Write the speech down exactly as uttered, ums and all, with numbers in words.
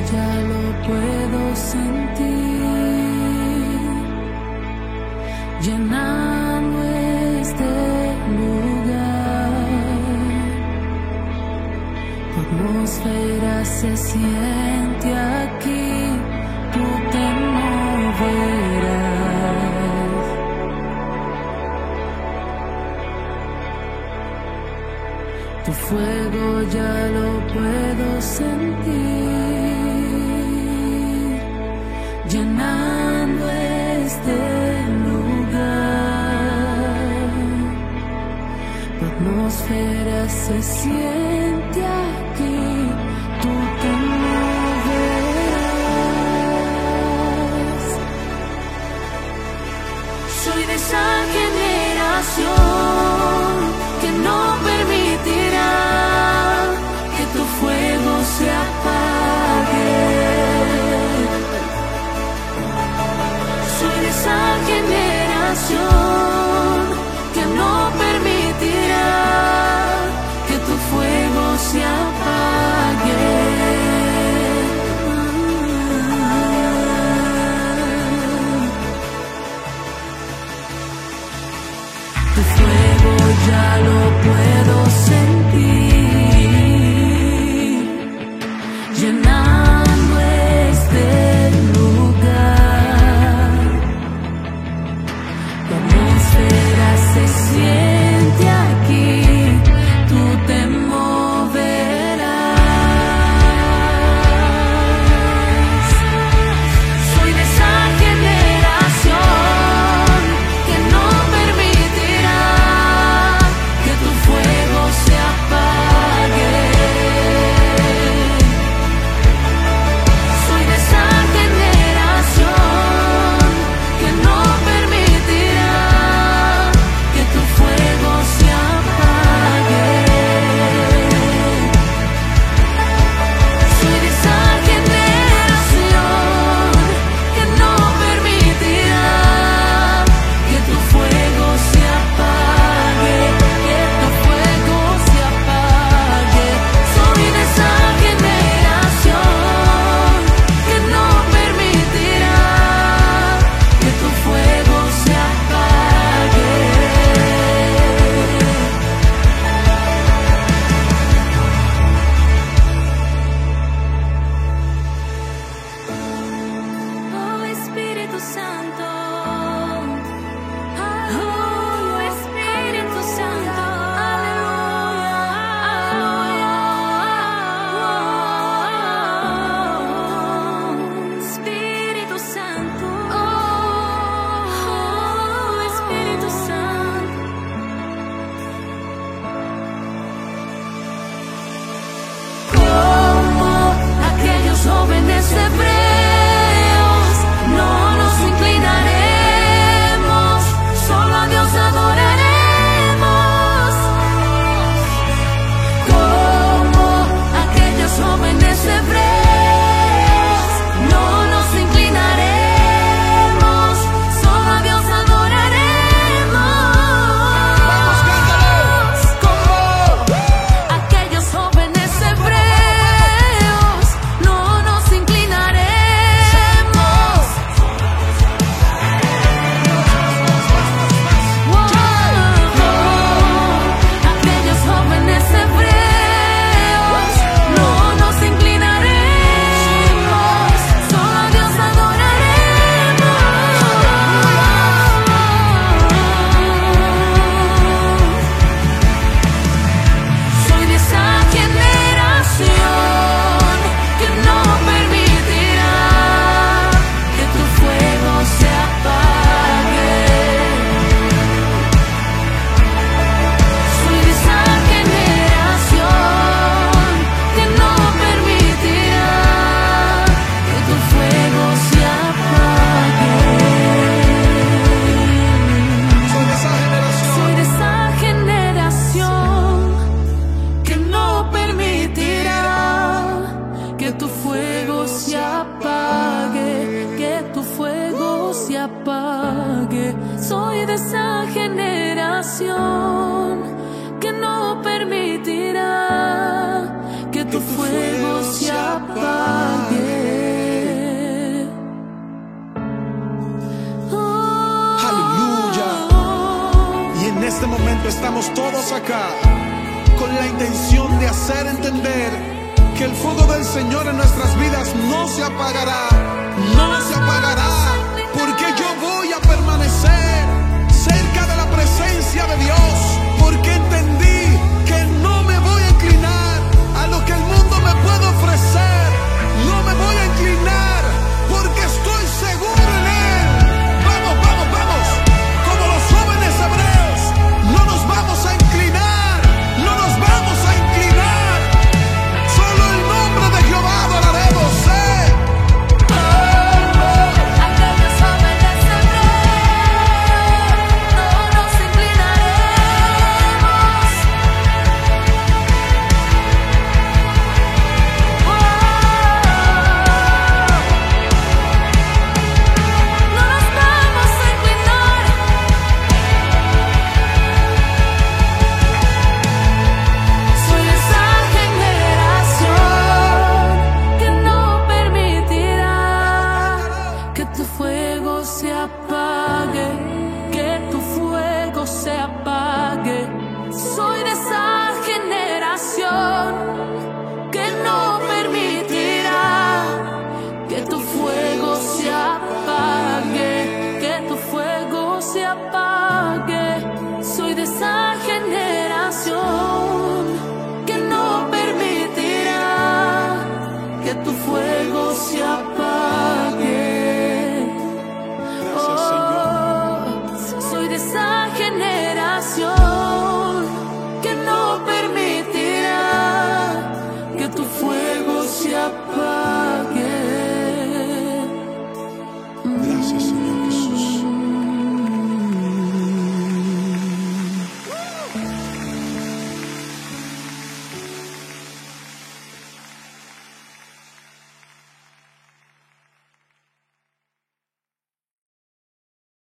ya lo puedo sentir, llenando este lugar. Tu atmósfera se siente aquí, tú te moverás. Tu fuego ya lo puedo sentir, llenando este lugar. Tu atmósfera se siente aquí, tú te moverás. Soy de esa generación que no permitirá que tu fuego se apague. Soy de esa generación que no permitirá que tu fuego se apague. Tu fuego ya lo puedo sentir, llenando este lugar. Tu atmósfera se siente aquí, tú te moverás. Soy de esa generación que no permitirá que tu fuego se apague. Soy de esa generación que no permitirá que tu fuego se apague. Soy de esa generación que no permitirá que tu fuego se apague, que tu fuego se apague. Soy de esa generación que no permitirá que tu fuego se apague. Oh Espíritu Santo, oh Espíritu Santo, aleluya, aleluya. Espíritu Santo, oh Espíritu Santo. Como aquellos jóvenes hebreos, no nos inclinaremos, solo a Dios adoraremos. Como aquellos jóvenes hebreos, no nos inclinaremos, solo a Dios adoraremos. Como aquellos jóvenes hebreos, no nos inclinaremos. Wow. Aquellos jóvenes hebreos, no nos inclinaremos, solo a Dios adoraremos. Soy de esa generación que no permitirá que tu fuego se apague. Soy de esa generación que no permitirá que tu fuego se apague. Soy de esa generación que no permitirá que tu fuego se apague, que tu fuego se apague. Soy de esa generación que no permitirá que tu fuego se apague. este momento estamos todos acá con la intención de hacer entender que el fuego del Señor en nuestras vidas no se apagará, no se apagará, porque yo voy a permanecer cerca de la presencia de Dios, porque entendí que no me voy a inclinar a lo que el mundo me puede ofrecer, no me voy a inclinar porque estoy seguro en Él. Vamos, vamos, vamos, como los jóvenes hebreos, no nos vamos a inclinar, no nos vamos a inclinar, solo el nombre de Jehová adoraremos, ¿eh? Aquellos jóvenes hebreos, no nos inclinaremos. Oh, no nos vamos a inclinar. Soy esa generación que no permitirá que tu fuego se apague, que tu fuego se apague. Soy de esa generación que no permitirá que tu fuego se apague, que tu fuego se apague.